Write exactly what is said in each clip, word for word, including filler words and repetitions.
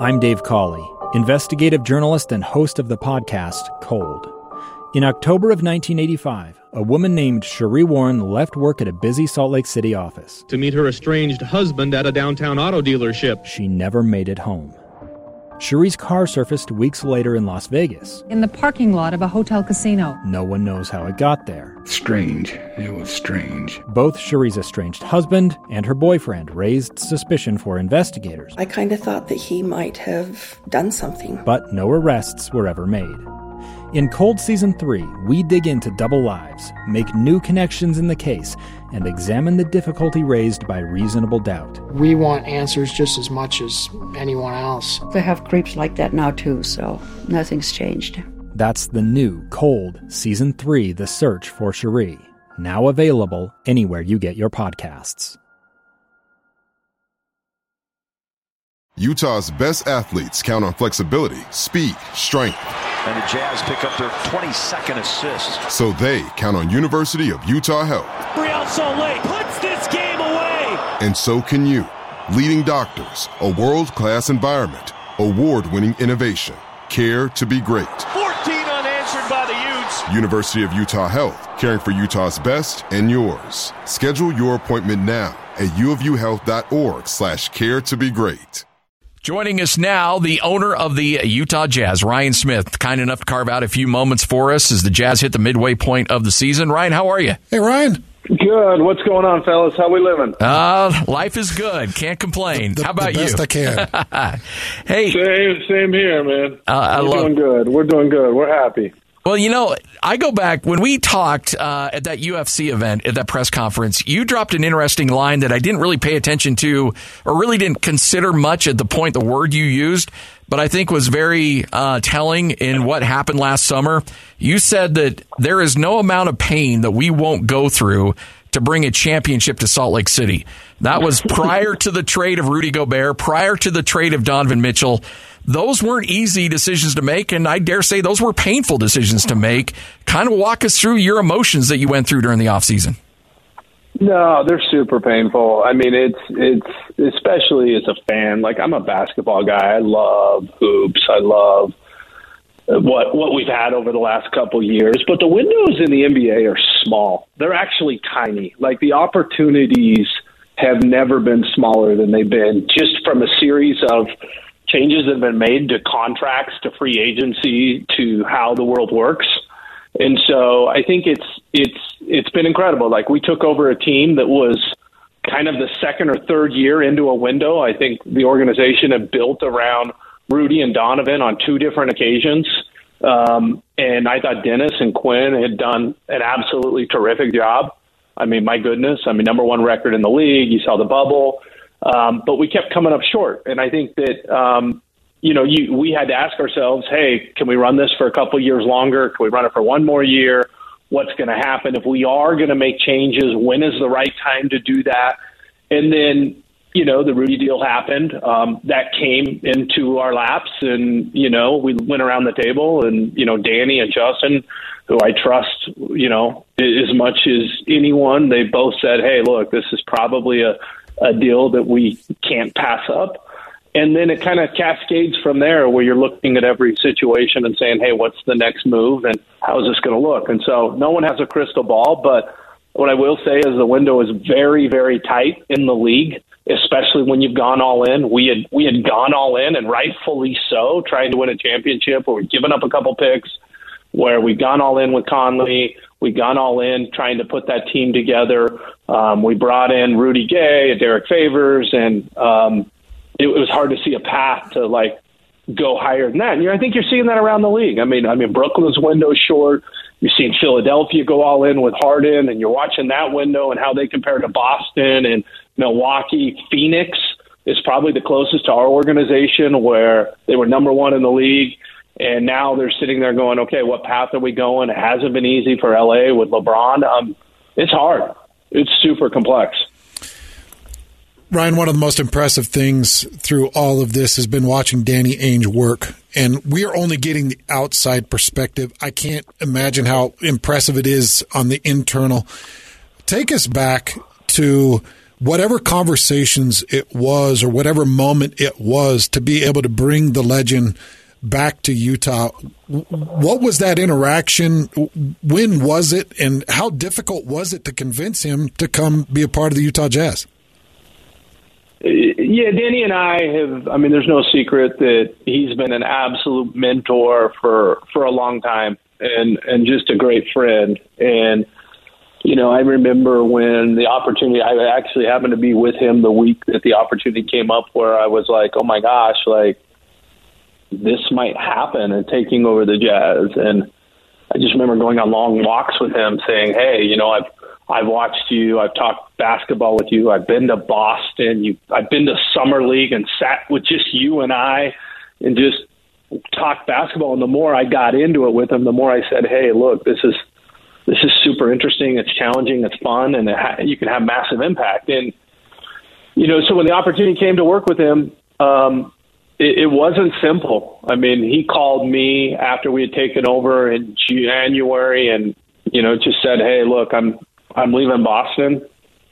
I'm Dave Cawley, investigative journalist and host of the podcast Cold. In October of nineteen eighty-five, a woman named Sheree Warren left work at a busy Salt Lake City office to meet her estranged husband at a downtown auto dealership. She never made it home. Sheree's car surfaced weeks later in Las Vegas. In the parking lot of a hotel casino. No one knows how it got there. Strange. It was strange. Both Sheree's estranged husband and her boyfriend raised suspicion for investigators. I kind of thought that he might have done something. But no arrests were ever made. In Cold Season three, we dig into double lives, make new connections in the case, and examine the difficulty raised by reasonable doubt. We want answers just as much as anyone else. They have creeps like that now too, so nothing's changed. That's the new Cold Season three, The Search for Sheree, now available anywhere you get your podcasts. Utah's best athletes count on flexibility, speed, strength. And the Jazz pick up their twenty-second assist. So they count on University of Utah Health. Real Salt Lake puts this game away. And so can you. Leading doctors, a world-class environment, award-winning innovation, care to be great. fourteen unanswered by the Utes. University of Utah Health, caring for Utah's best and yours. Schedule your appointment now at uofuhealth.org slash care to be great. Joining us now, the owner of the Utah Jazz, Ryan Smith, kind enough to carve out a few moments for us as the Jazz hit the midway point of the season. Ryan, how are you? Hey, Ryan. Good. What's going on, fellas? How we living? Uh, life is good. Can't complain. The, how about the best you? I can. Hey. Same, same here, man. Uh, I We're love, doing good. We're doing good. We're happy. Well, you know, I go back, when we talked uh, at that U F C event, at that press conference, you dropped an interesting line that I didn't really pay attention to or really didn't consider much at the point, the word you used, but I think was very uh, telling in what happened last summer. You said that there is no amount of pain that we won't go through to bring a championship to Salt Lake City. That was prior to the trade of Rudy Gobert, prior to the trade of Donovan Mitchell. Those weren't easy decisions to make, and I dare say those were painful decisions to make. Kind of walk us through your emotions that you went through during the offseason. No, they're super painful. I mean, it's it's especially as a fan. Like, I'm a basketball guy. I love hoops. I love what what we've had over the last couple years. But the windows in the N B A are small. They're actually tiny. Like, the opportunities have never been smaller than they've been, just from a series of changes that have been made to contracts, to free agency, to how the world works. And so I think it's it's it's been incredible. Like, we took over a team that was kind of the second or third year into a window. I think the organization had built around Rudy and Donovan on two different occasions. Um, and I thought Dennis and Quinn had done an absolutely terrific job. I mean, my goodness. I mean, number one record in the league. You saw the bubble. Um, but we kept coming up short. And I think that, um, you know, you, we had to ask ourselves, hey, can we run this for a couple years longer? Can we run it for one more year? What's going to happen? If we are going to make changes, when is the right time to do that? And then, you know, the Rudy deal happened. Um, that came into our laps, and, you know, we went around the table, and, you know, Danny and Justin, who I trust, you know, as much as anyone, they both said, hey, look, this is probably a, a deal that we can't pass up. And then it kind of cascades from there, where you're looking at every situation and saying, hey, what's the next move and how is this going to look? And so no one has a crystal ball, but what I will say is the window is very, very tight in the league, especially when you've gone all in. We had we had gone all in, and rightfully so, trying to win a championship, where we've given up a couple picks, where we've gone all in with Conley. We've gone all in trying to put that team together. Um, we brought in Rudy Gay and Derek Favors, and um, it was hard to see a path to, like, go higher than that. And I think you're seeing that around the league. I mean, I mean, Brooklyn's window short. You're seeing Philadelphia go all in with Harden, and you're watching that window and how they compare to Boston and Milwaukee. Phoenix is probably the closest to our organization, where they were number one in the league. And now they're sitting there going, okay, what path are we going? It hasn't been easy for L A with LeBron. Um, it's hard. It's super complex. Ryan, one of the most impressive things through all of this has been watching Danny Ainge work. And we are only getting the outside perspective. I can't imagine how impressive it is on the internal. Take us back to whatever conversations it was or whatever moment it was to be able to bring the legend back to Utah, what was that interaction? When was it? And how difficult was it to convince him to come be a part of the Utah Jazz? Yeah, Danny and I have, I mean, there's no secret that he's been an absolute mentor for, for a long time and, and just a great friend. And, you know, I remember when the opportunity, I actually happened to be with him the week that the opportunity came up where I was like, oh my gosh, like this might happen and taking over the Jazz. And I just remember going on long walks with him saying, hey, you know, I've, I've watched you. I've talked basketball with you. I've been to Boston. You, I've been to Summer League and sat with just you and I and just talked basketball. And the more I got into it with him, the more I said, hey, look, this is this is super interesting. It's challenging. It's fun. And it ha- you can have massive impact. And, you know, so when the opportunity came to work with him, um, it, it wasn't simple. I mean, he called me after we had taken over in January and, you know, just said, hey, look, I'm I'm leaving Boston.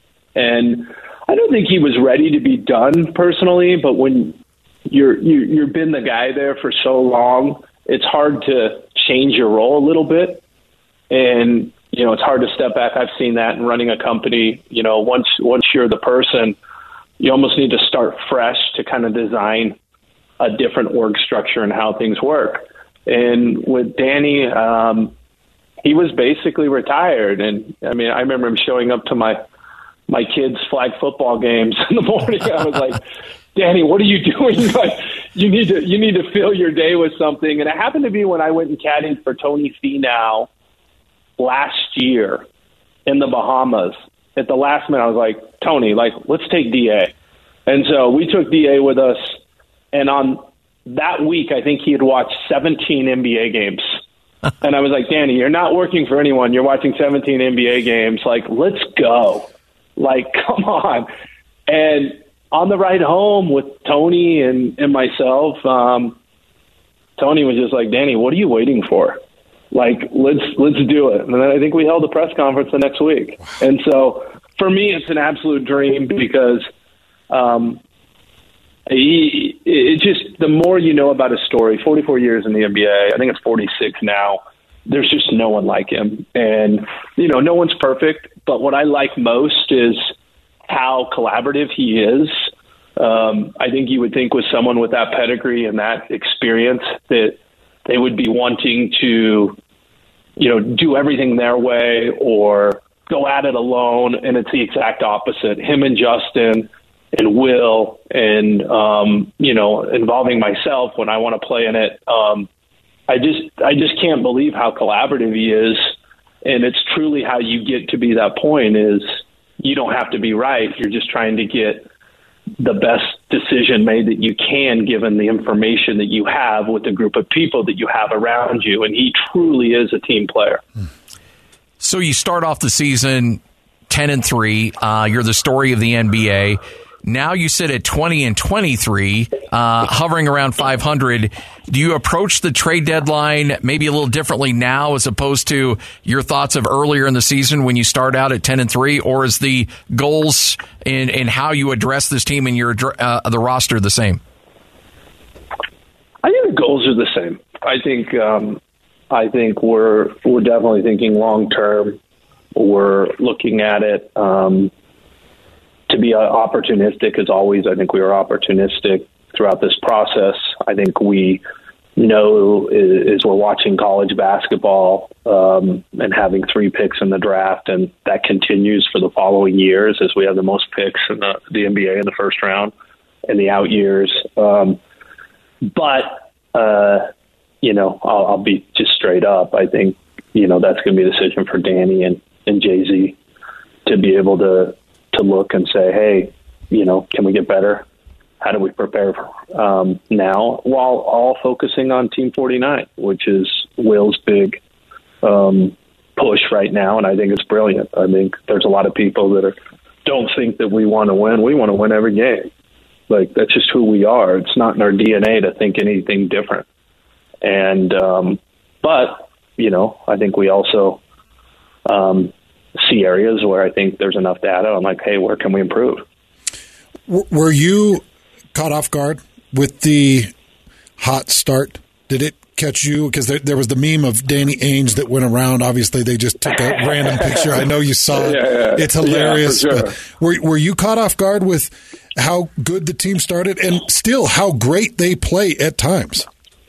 And I don't think he was ready to be done personally, but when you're, you, you've been the guy there for so long, it's hard to change your role a little bit. And, you know, it's hard to step back. I've seen that in running a company. You know, once, once you're the person, you almost need to start fresh to kind of design a different org structure and how things work. And with Danny, um, he was basically retired. And I mean, I remember him showing up to my, my kids' flag football games in the morning. I was like, Danny, what are you doing? Like, you need to, you need to fill your day with something. And it happened to be when I went and caddied for Tony Finau last year in the Bahamas. At the last minute, I was like, Tony, like, let's take D A. And so we took D A with us. And on that week, I think he had watched seventeen N B A games. And I was like, Danny, you're not working for anyone. You're watching seventeen N B A games. Like, let's go. Like, come on. And on the ride home with Tony and, and myself, um, Tony was just like, Danny, what are you waiting for? Like, let's let's do it. And then I think we held a press conference the next week. And so for me, it's an absolute dream because um, he, it just, the more you know about his story, forty-four years in the N B A, I think it's forty-six now, there's just no one like him. And, you know, no one's perfect, but what I like most is how collaborative he is. Um, I think you would think with someone with that pedigree and that experience that they would be wanting to, you know, do everything their way or go at it alone. And it's the exact opposite. Him and Justin and Will and, um, you know, involving myself when I want to play in it. Um, I just, I just can't believe how collaborative he is. And it's truly how you get to be that point is you don't have to be right. You're just trying to get the best decision made that you can, given the information that you have with the group of people that you have around you. And he truly is a team player. So you start off the season ten and three. Uh, you're the story of the N B A. Now you sit at twenty and twenty-three, uh, hovering around five hundred. Do you approach the trade deadline maybe a little differently now as opposed to your thoughts of earlier in the season when you start out at ten and three, or is the goals in, in how you address this team and your uh, the roster the same? I think the goals are the same. I think um, I think we're we're definitely thinking long term. We're looking at it. Um, To be opportunistic as always, I think we were opportunistic throughout this process. I think we know as we're watching college basketball um, and having three picks in the draft, and that continues for the following years as we have the most picks in the, the N B A in the first round in the out years. Um, but, uh, you know, I'll, I'll be just straight up. I think, you know, that's going to be a decision for Danny and, and Jay-Z to be able to to look and say, hey, you know, can we get better? How do we prepare um, now while all focusing on Team forty-nine, which is Will's big um, push right now. And I think it's brilliant. I think there's a lot of people that are, don't think that we want to win. We want to win every game. Like, that's just who we are. It's not in our D N A to think anything different. And, um, but, you know, I think we also, um, see areas where I think there's enough data. I'm like, hey, where can we improve? Were you caught off guard with the hot start? Did it catch you? Because there, there was the meme of Danny Ainge that went around. Obviously, they just took a random picture. I know you saw it. Yeah, yeah. It's hilarious. Yeah, for sure. But were, were you caught off guard with how good the team started and still how great they play at times?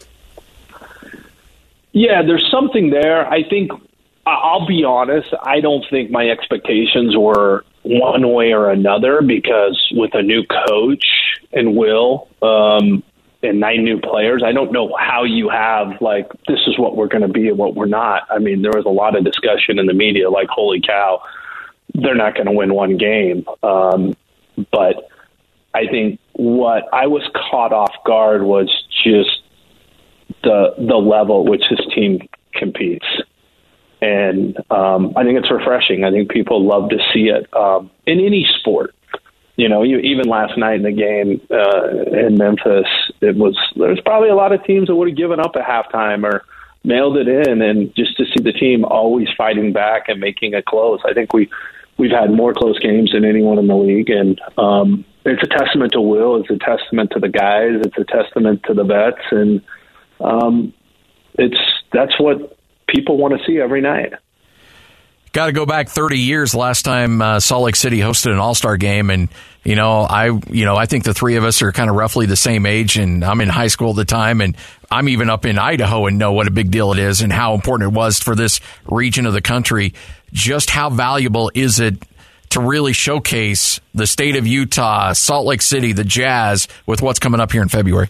Yeah, there's something there. I think, I'll be honest, I don't think my expectations were one way or another, because with a new coach and Will um, and nine new players, I don't know how you have, like, this is what we're going to be and what we're not. I mean, there was a lot of discussion in the media, like, holy cow, they're not going to win one game. Um, but I think what I was caught off guard was just the the level at which this team competes. And um, I think it's refreshing. I think people love to see it um, in any sport. You know, you, even last night in the game uh, in Memphis, it was there's probably a lot of teams that would have given up at halftime or mailed it in, and just to see the team always fighting back and making it close. I think we we've had more close games than anyone in the league, and um, it's a testament to Will. It's a testament to the guys. It's a testament to the vets, and um, it's that's what people want to see every night. Got to go back thirty years. Last time uh, Salt Lake City hosted an All-Star game, and you know, I you know, I think the three of us are kind of roughly the same age, and I'm in high school at the time, and I'm even up in Idaho and know what a big deal it is and how important it was for this region of the country. Just how valuable is it to really showcase the state of Utah, Salt Lake City, the Jazz, with what's coming up here in February?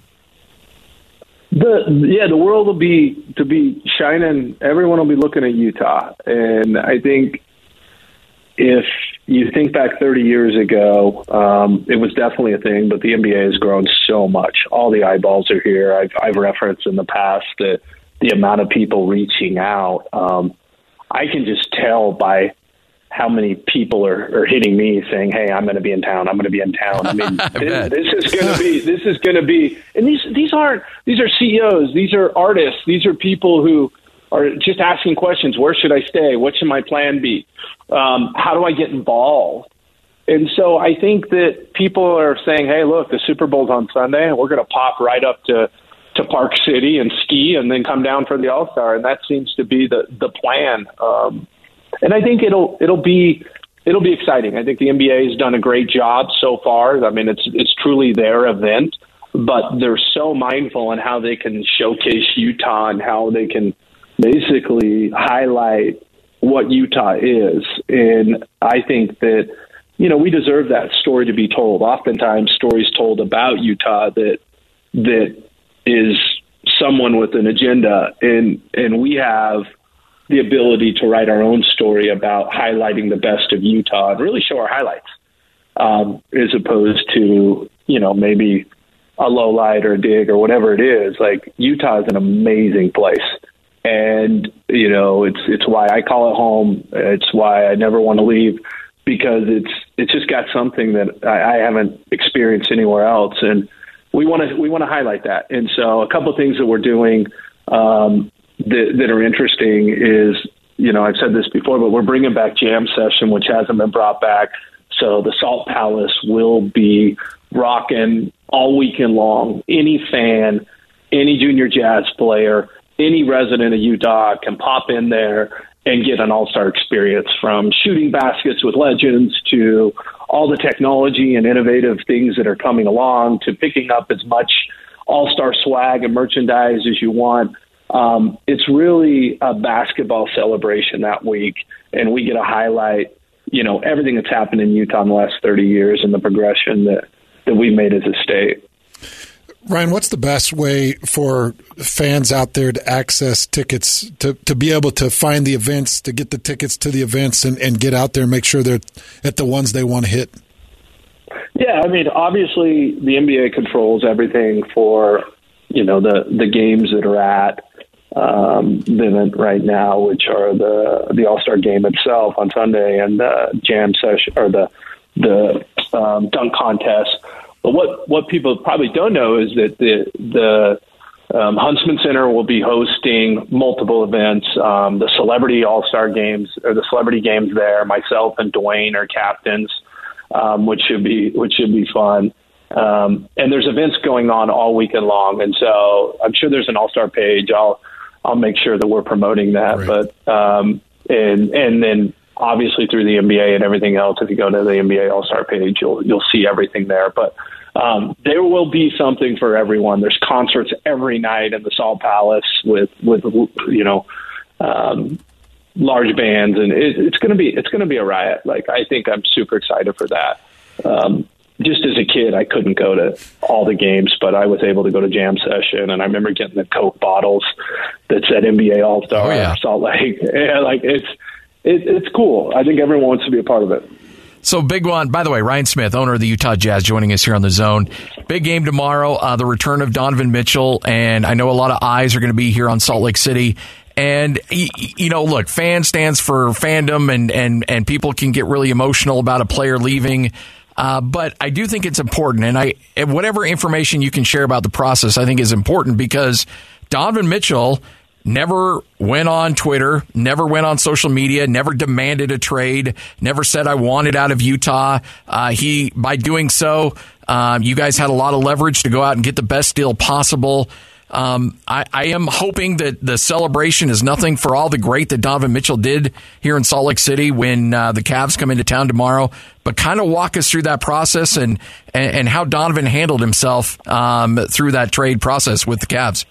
The yeah, the world will be to be shining. Everyone will be looking at Utah, and I think if you think back thirty years ago, um, it was definitely a thing. But the N B A has grown so much. All the eyeballs are here. I've, I've referenced in the past that the amount of people reaching out. Um, I can just tell by how many people are, are hitting me saying, hey, I'm going to be in town. I'm going to be in town. I mean, I this, this is going to be, this is going to be, and these, these aren't, these are C E Os. These are artists. These are people who are just asking questions. Where should I stay? What should my plan be? Um, how do I get involved? And so I think that people are saying, hey, look, the Super Bowl's on Sunday, and we're going to pop right up to, to Park City and ski and then come down for the All-Star. And that seems to be the, the plan. Um, And I think it'll it'll be it'll be exciting. I think the N B A has done a great job so far. I mean, it's it's truly their event, but they're so mindful in how they can showcase Utah and how they can basically highlight what Utah is. And I think that, you know, we deserve that story to be told. Oftentimes, stories told about Utah that that is someone with an agenda, and and we have the ability to write our own story about highlighting the best of Utah and really show our highlights, um, as opposed to, you know, maybe a low light or a dig or whatever it is. Like, Utah is an amazing place. And, you know, it's, it's why I call it home. It's why I never want to leave, because it's, it's just got something that I, I haven't experienced anywhere else. And we want to, we want to highlight that. And so a couple of things that we're doing, um, That, that are interesting is, you know, I've said this before, but we're bringing back Jam Session, which hasn't been brought back. So the Salt Palace will be rocking all weekend long. Any fan, any junior jazz player, any resident of Utah can pop in there and get an all-star experience, from shooting baskets with legends to all the technology and innovative things that are coming along, to picking up as much all-star swag and merchandise as you want. Um, it's really a basketball celebration that week, and we get to highlight, you know, everything that's happened in Utah in the last thirty years and the progression that, that we've made as a state. Ryan, what's the best way for fans out there to access tickets, to, to be able to find the events, to get the tickets to the events and, and get out there and make sure they're at the ones they want to hit? Yeah, I mean, obviously the N B A controls everything for, you know, the, the games that are at um, the event right now, which are the the All-Star game itself on Sunday and the jam session, or the the um, dunk contest. But what, what people probably don't know is that the the Um, Huntsman Center will be hosting multiple events. Um, the Celebrity All-Star Games, or the Celebrity Games there, myself and Dwayne are captains, um, which should be which should be fun. Um, and there's events going on all weekend long, and so I'm sure there's an All-Star page. I'll I'll make sure that we're promoting that. Right. But um, and and then obviously through the N B A and everything else, if you go to the N B A All-Star page, you'll you'll see everything there. But Um, there will be something for everyone. There's concerts every night in the Salt Palace with, with you know, um, large bands, and it, it's going to be it's going to be a riot. Like, I think I'm super excited for that. Um, just as a kid, I couldn't go to all the games, but I was able to go to Jam Session, and I remember getting the Coke bottles that said N B A All-Star oh, yeah. Salt Lake. Yeah, like it's it, it's cool. I think everyone wants to be a part of it. So big one, by the way, Ryan Smith, owner of the Utah Jazz, joining us here on The Zone. Big game tomorrow, uh, the return of Donovan Mitchell, and I know a lot of eyes are going to be here on Salt Lake City. And, you know, look, fan stands for fandom, and, and, and people can get really emotional about a player leaving. Uh, but I do think it's important, and I whatever information you can share about the process, I think is important, because Donovan Mitchell never went on Twitter, never went on social media, never demanded a trade, never said I wanted out of Utah. Uh, he, by doing so, um, you guys had a lot of leverage to go out and get the best deal possible. Um, I, I am hoping that the celebration is nothing for all the great that Donovan Mitchell did here in Salt Lake City when uh, the Cavs come into town tomorrow, but kind of walk us through that process and, and, and how Donovan handled himself um, through that trade process with the Cavs.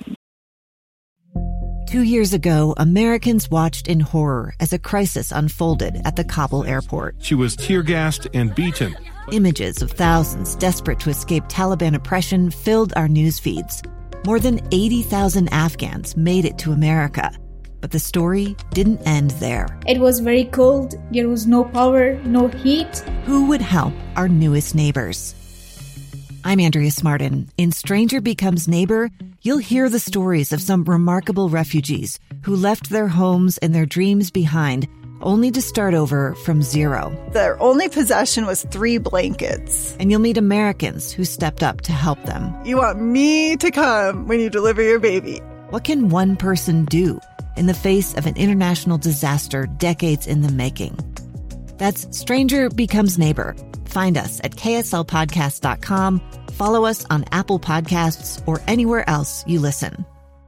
Two years ago, Americans watched in horror as a crisis unfolded at the Kabul airport. She was tear-gassed and beaten. Images of thousands desperate to escape Taliban oppression filled our news feeds. More than eighty thousand Afghans made it to America. But the story didn't end there. It was very cold. There was no power, no heat. Who would help our newest neighbors? I'm Andrea Smartin. In Stranger Becomes Neighbor, you'll hear the stories of some remarkable refugees who left their homes and their dreams behind, only to start over from zero. Their only possession was three blankets. And you'll meet Americans who stepped up to help them. You want me to come when you deliver your baby. What can one person do in the face of an international disaster decades in the making? That's Stranger Becomes Neighbor. Find us at K S L podcast dot com. Follow us on Apple Podcasts or anywhere else you listen.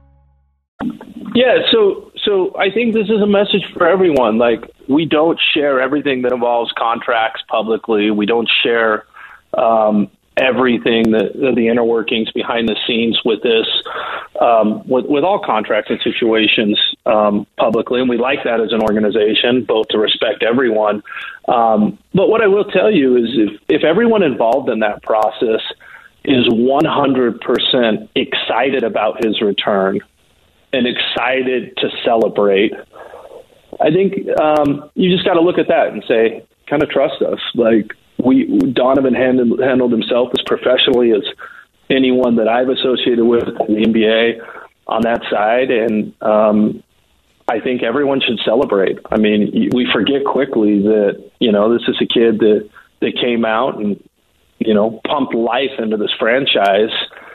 Yeah, so so I think this is a message for everyone. Like, we don't share everything that involves contracts publicly. We don't share um, everything, that the inner workings behind the scenes with this, um, with, with all contracts and situations um, publicly. And we like that as an organization, both to respect everyone. Um, but what I will tell you is if, if everyone involved in that process is one hundred percent excited about his return and excited to celebrate, I think um, you just got to look at that and say, kind of trust us. Like, we Donovan handled, handled himself as professionally as anyone that I've associated with in the N B A on that side, and um, I think everyone should celebrate. I mean, we forget quickly that, you know, this is a kid that, that came out and, you know, pumped life into this franchise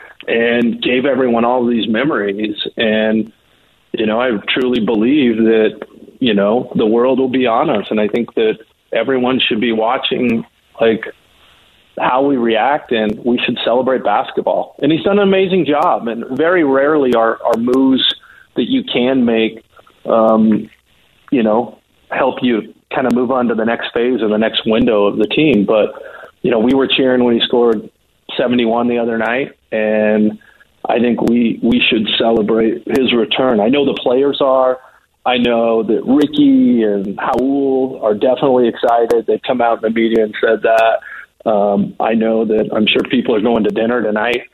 and gave everyone all of these memories. And, you know, I truly believe that, you know, the world will be on us. And I think that everyone should be watching, like, how we react, and we should celebrate basketball. And he's done an amazing job. And very rarely are, are moves that you can make, um, you know, help you kind of move on to the next phase or the next window of the team. But, you know, we were cheering when he scored seventy-one the other night, and I think we, we should celebrate his return. I know the players are. I know that Ricky and Raul are definitely excited. They've come out in the media and said that. Um, I know that I'm sure people are going to dinner tonight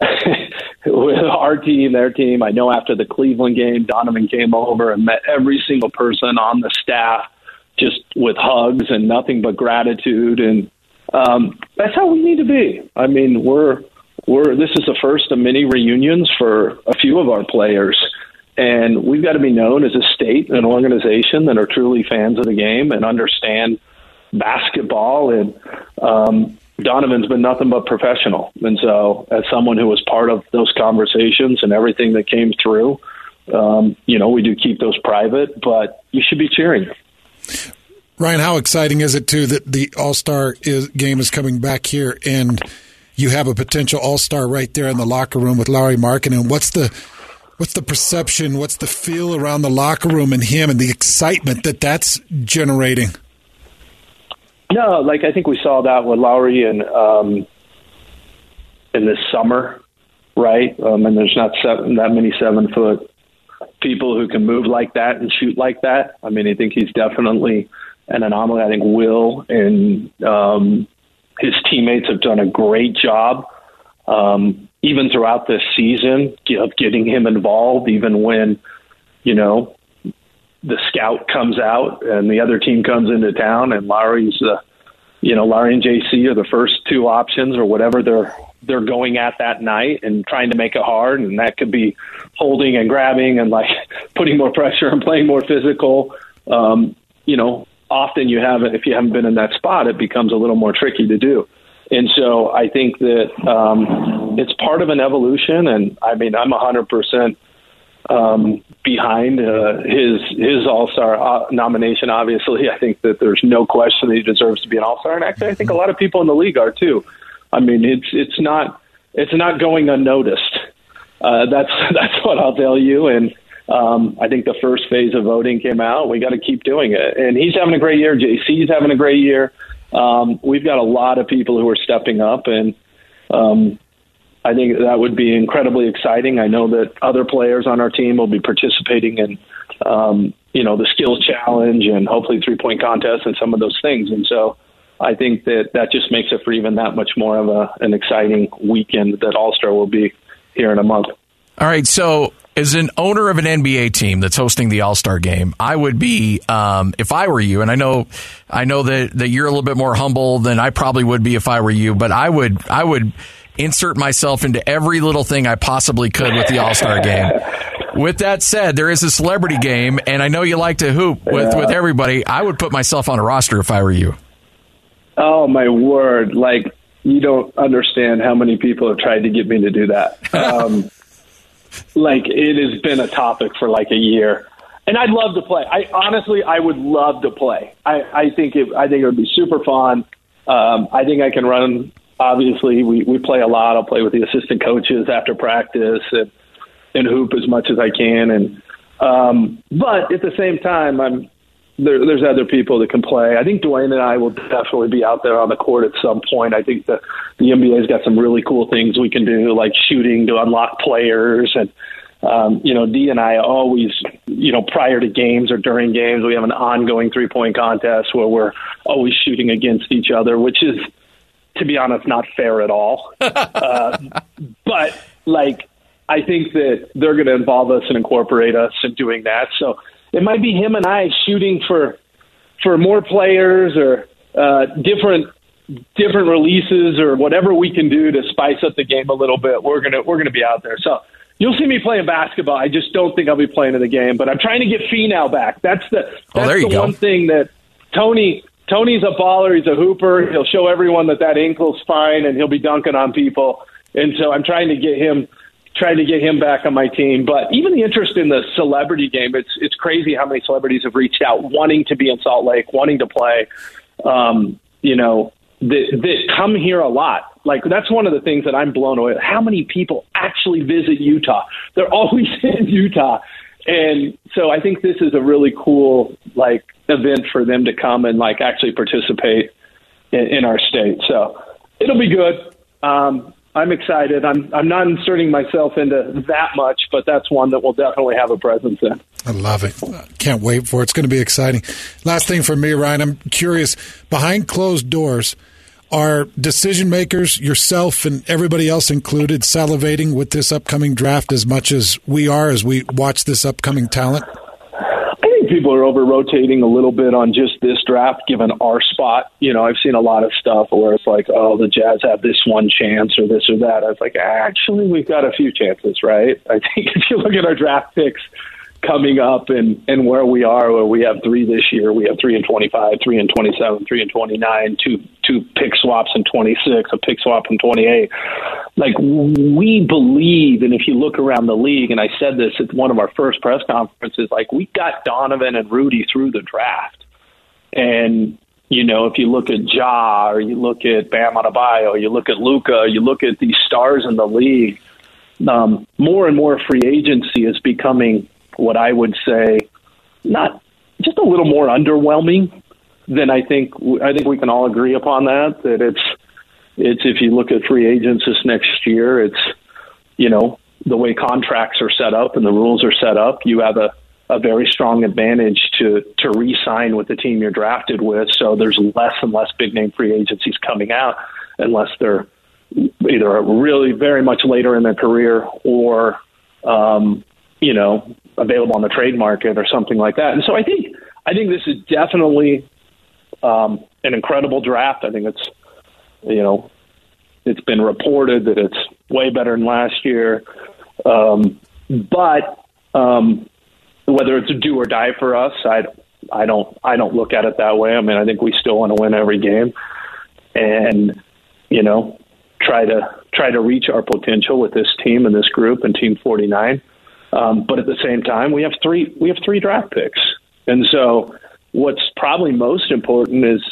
with our team, their team. I know after the Cleveland game, Donovan came over and met every single person on the staff just with hugs and nothing but gratitude. And um, that's how we need to be. I mean, we're we're this is the first of many reunions for a few of our players. And we've got to be known as a state, an organization that are truly fans of the game and understand basketball and, um, Donovan's been nothing but professional. And so as someone who was part of those conversations and everything that came through, um, you know, we do keep those private, but you should be cheering. Ryan, how exciting is it, too, that the All-Star is, game is coming back here and you have a potential All-Star right there in the locker room with Lauri Markkanen? What's the what's the perception, what's the feel around the locker room and him and the excitement that that's generating? No, like I think we saw that with Lauri in, um, in this summer, right? Um, and there's not seven, that many seven-foot people who can move like that and shoot like that. I mean, I think he's definitely an anomaly. I think Will and um, his teammates have done a great job, um, even throughout this season, of getting him involved, even when, you know, the scout comes out and the other team comes into town and Lauri's the, you know, Lauri and J C are the first two options or whatever they're they're going at that night and trying to make it hard. And that could be holding and grabbing and like putting more pressure and playing more physical. Um, you know, often you haven't, if you haven't been in that spot, it becomes a little more tricky to do. And so I think that um, it's part of an evolution. And I mean, I'm a hundred percent Um, behind uh, his his All-Star uh, nomination. Obviously, I think that there's no question that he deserves to be an All-Star, and actually, I think a lot of people in the league are too. I mean, it's it's not it's not going unnoticed. Uh, that's that's what I'll tell you. And um, I think the first phase of voting came out. We got to keep doing it. And he's having a great year. J C's having a great year. Um, we've got a lot of people who are stepping up, and um, I think that would be incredibly exciting. I know that other players on our team will be participating in, um, you know, the skills challenge and hopefully three-point contest and some of those things. And so I think that that just makes it for even that much more of a, an exciting weekend that All-Star will be here in a month. All right, so as an owner of an N B A team that's hosting the All-Star game, I would be, um, if I were you, and I know I know that, that you're a little bit more humble than I probably would be if I were you, but I would I would – insert myself into every little thing I possibly could with the All-Star game. With that said, there is a celebrity game, and I know you like to hoop with, yeah. with everybody. I would put myself on a roster if I were you. Oh, my word. Like, you don't understand how many people have tried to get me to do that. Um, like, it has been a topic for like a year. And I'd love to play. I honestly, I would love to play. I, I think it, I think it would be super fun. Um, I think I can run... Obviously, we, we play a lot. I'll play with the assistant coaches after practice and, and hoop as much as I can. And um, but at the same time, I'm there, there's other people that can play. I think Dwayne and I will definitely be out there on the court at some point. I think the, the N B A's got some really cool things we can do, like shooting to unlock players. And, um, you know, D and I always, you know, prior to games or during games, we have an ongoing three-point contest where we're always shooting against each other, which is, to be honest, not fair at all. uh, but, like, I think that they're going to involve us and incorporate us in doing that. So it might be him and I shooting for for more players or uh, different different releases or whatever we can do to spice up the game a little bit. We're gonna we're gonna be out there. So you'll see me playing basketball. I just don't think I'll be playing in the game. But I'm trying to get Finau back. That's the that's oh, the go. one thing that Tony. Tony's a baller. He's a hooper. He'll show everyone that that ankle's fine, and he'll be dunking on people. And so I'm trying to get him, trying to get him back on my team. But even the interest in the celebrity game, it's it's crazy how many celebrities have reached out wanting to be in Salt Lake, wanting to play. Um, you know, that, that come here a lot. Like, that's one of the things that I'm blown away with. How many people actually visit Utah? They're always in Utah. And so I think this is a really cool, like, event for them to come and like actually participate in, in our state. So it'll be good. Um, I'm excited. I'm I'm not inserting myself into that much, but that's one that will definitely have a presence in. I love it. Can't wait for it. It's going to be exciting. Last thing for me, Ryan, I'm curious, behind closed doors, are decision makers, yourself and everybody else included, salivating with this upcoming draft as much as we are as we watch this upcoming talent? People are over rotating a little bit on just this draft, given our spot. You know, I've seen a lot of stuff where it's like, oh, the Jazz have this one chance or this or that. I was like, actually, we've got a few chances, right? I think if you look at our draft picks, coming up and, and where we are, where we have three this year. We have three and twenty-five, three and twenty-seven, three and twenty-nine, two two pick swaps in twenty-six, a pick swap in twenty-eight. Like, we believe, and if you look around the league, and I said this at one of our first press conferences, like, we got Donovan and Rudy through the draft. And, you know, if you look at Ja, or you look at Bam Adebayo, you look at Luka, you look at these stars in the league, um, more and more free agency is becoming what I would say, not just a little more underwhelming than I think. I think we can all agree upon that. That it's it's if you look at free agents this next year, it's, you know, the way contracts are set up and the rules are set up, you have a, a very strong advantage to to re-sign with the team you're drafted with. So there's less and less big name free agencies coming out unless they're either really very much later in their career or um, you know, available on the trade market or something like that. And so I think I think this is definitely um, an incredible draft. I think it's, you know, it's been reported that it's way better than last year. Um, but um, whether it's a do or die for us, I, I don't I don't look at it that way. I mean, I think we still want to win every game and, you know, try to try to reach our potential with this team and this group and Team forty-nine. Um, but at the same time, we have three we have three draft picks. And so what's probably most important is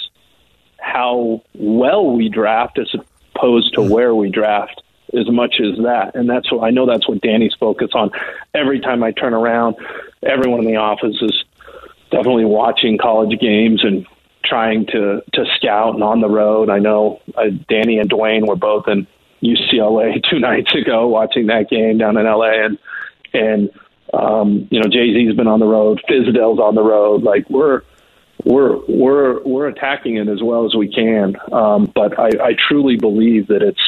how well we draft as opposed to where we draft, as much as that. And that's what I know that's what Danny's focused on. Every time I turn around, everyone in the office is definitely watching college games and trying to, to scout and on the road. I know uh, Danny and Dwayne were both in U C L A two nights ago watching that game down in L A. And, and um, you know, Jay-Z's been on the road. Fizdale's on the road. Like, we're we're we're we're attacking it as well as we can. Um, but I, I truly believe that it's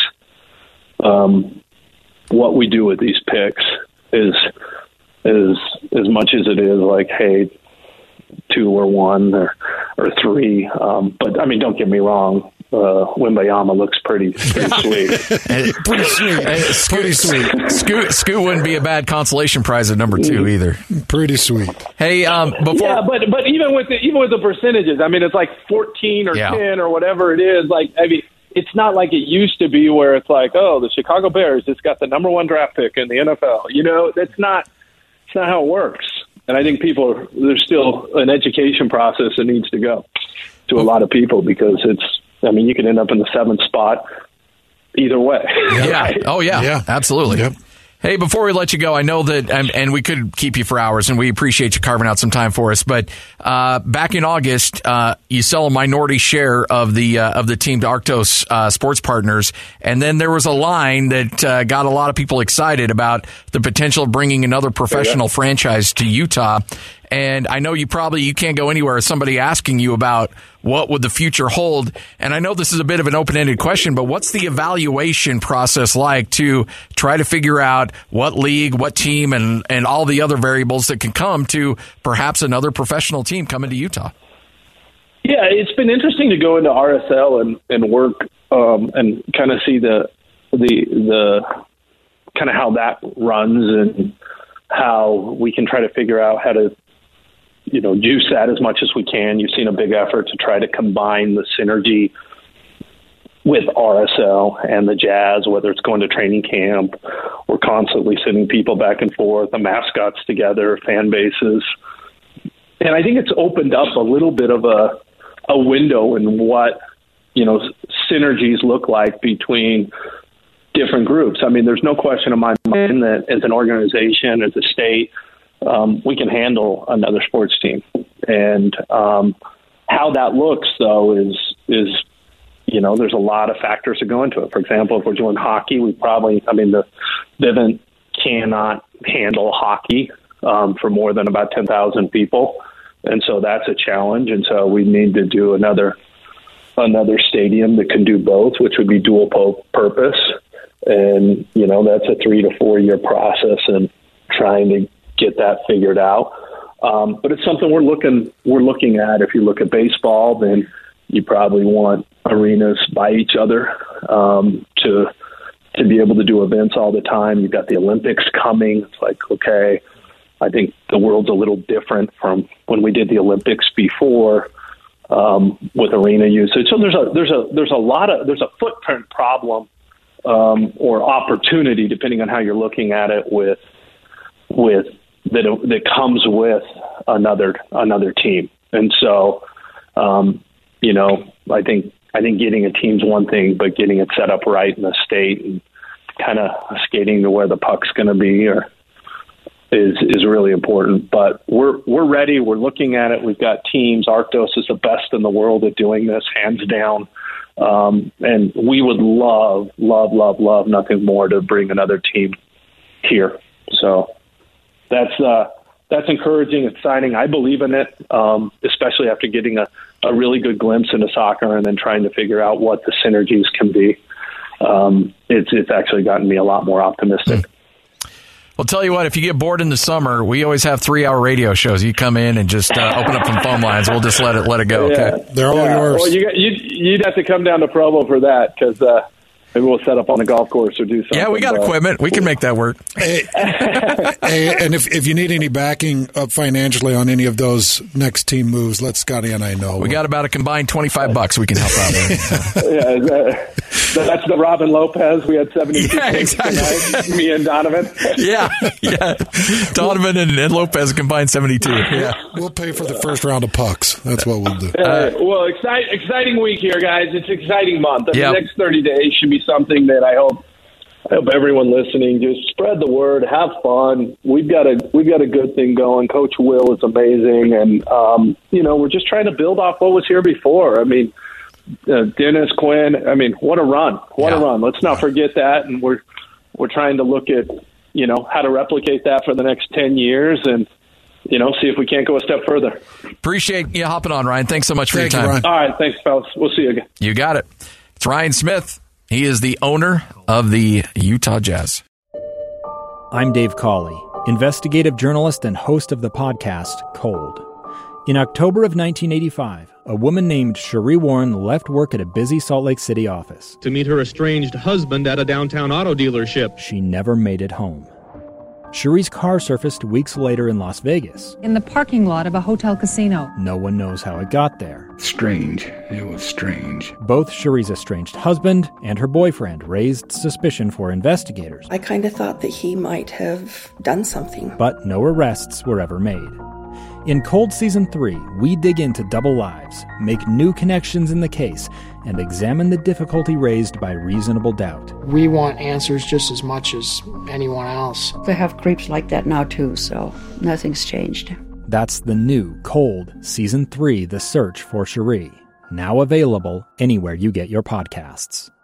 um, what we do with these picks is is as much as it is like, hey, two or one or or three. Um, but I mean, don't get me wrong. Uh, Wembayama looks pretty, pretty sweet. pretty sweet. Hey, Scoot, pretty sweet. Scoot, Scoot wouldn't be a bad consolation prize at number two either. Pretty sweet. Hey, um, before yeah, but but even with the, even with the percentages, I mean, it's like fourteen or yeah. ten or whatever it is. Like, I mean, it's not like it used to be where it's like, oh, the Chicago Bears just got the number one draft pick in the N F L. You know, that's not it's not how it works. And I think people, there's still an education process that needs to go to a lot of people because it's. I mean, you can end up in the seventh spot either way. Yeah. Right? Oh, yeah. Yeah. Absolutely. Yep. Hey, before we let you go, I know that, and, and we could keep you for hours, and we appreciate you carving out some time for us. But uh, back in August, uh, you sell a minority share of the uh, of the team to Arctos uh, Sports Partners, and then there was a line that uh, got a lot of people excited about the potential of bringing another professional yeah. franchise to Utah. And I know you probably you can't go anywhere with somebody asking you about what would the future hold. And I know this is a bit of an open-ended question, but what's the evaluation process like to try to figure out what league, what team, and, and all the other variables that can come to perhaps another professional team coming to Utah? Yeah, it's been interesting to go into R S L and, and work um, and kind of see the the the kind of how that runs and how we can try to figure out how to you know, juice that as much as we can. You've seen a big effort to try to combine the synergy with R S L and the Jazz, whether it's going to training camp. We're constantly sending people back and forth, the mascots together, fan bases. And I think it's opened up a little bit of a a window in what, you know, synergies look like between different groups. I mean, there's no question in my mind that as an organization, as a state, Um, we can handle another sports team. And um, how that looks, though, is, is, you know, there's a lot of factors that go into it. For example, if we're doing hockey, we probably, I mean, the Vivint cannot handle hockey um, for more than about ten thousand people. And so that's a challenge. And so we need to do another another stadium that can do both, which would be dual po- purpose. And, you know, that's a three to four year process and trying to get that figured out. Um, but it's something we're looking we're looking at. If you look at baseball, then you probably want arenas by each other um, to to be able to do events all the time. You've got the Olympics coming. It's like, okay, I think the world's a little different from when we did the Olympics before um, with arena usage. So there's a there's a there's a lot of there's a footprint problem um, or opportunity, depending on how you're looking at it, with with that that comes with another another team. And so, um, you know, I think I think getting a team's one thing, but getting it set up right in the state and kind of skating to where the puck's going to be or is is really important. But we're we're ready. We're looking at it. We've got teams. Arctos is the best in the world at doing this, hands down. Um, and we would love, love, love, love nothing more to bring another team here. So that's uh, that's encouraging, exciting. I believe in it, um, especially after getting a, a really good glimpse into soccer and then trying to figure out what the synergies can be. Um, it's it's actually gotten me a lot more optimistic. Well, tell you what, if you get bored in the summer, we always have three-hour radio shows. You come in and just uh, open up some phone lines. We'll just let it let it go. Okay, yeah. They're all yeah. yours. Well, you, you'd, you'd have to come down to Provo for that because uh, maybe we'll set up on the golf course or do something. Yeah, we got but, equipment. We can make that work. Hey, hey, and if if you need any backing up financially on any of those next team moves, let Scotty and I know. We got about a combined twenty-five bucks we can help out with. yeah, that, that's the Robin Lopez. We had seventy-two yeah, exactly. tonight, me and Donovan. yeah, yeah. Donovan and, and Lopez combined seventy-two. Yeah, we'll pay for the first round of pucks. That's what we'll do. Uh, well, excite, exciting week here, guys. It's an exciting month. And yep. The next thirty days should be something that I hope I hope everyone listening just spread the word, have fun. We've got a we've got a good thing going. Coach Will is amazing, and um, you know we're just trying to build off what was here before. I mean, uh, Dennis Quinn. I mean, what a run! What yeah. a run! Let's not forget that, and we're we're trying to look at you know how to replicate that for the next ten years, and you know see if we can't go a step further. Appreciate you hopping on, Ryan. Thanks so much for Thank your you, time. Ryan. All right, thanks, fellas. We'll see you again. You got it. It's Ryan Smith. He is the owner of the Utah Jazz. I'm Dave Cawley, investigative journalist and host of the podcast Cold. In October of nineteen eighty-five, a woman named Cherie Warren left work at a busy Salt Lake City office to meet her estranged husband at a downtown auto dealership. She never made it home. Cherie's car surfaced weeks later in Las Vegas. In the parking lot of a hotel casino. No one knows how it got there. Strange. It was strange. Both Cherie's estranged husband and her boyfriend raised suspicion for investigators. I kind of thought that he might have done something. But no arrests were ever made. In Cold Season three, we dig into double lives, make new connections in the case, and examine the difficulty raised by reasonable doubt. We want answers just as much as anyone else. They have creeps like that now, too, so nothing's changed. That's the new Cold Season three, The Search for Cherie, now available anywhere you get your podcasts.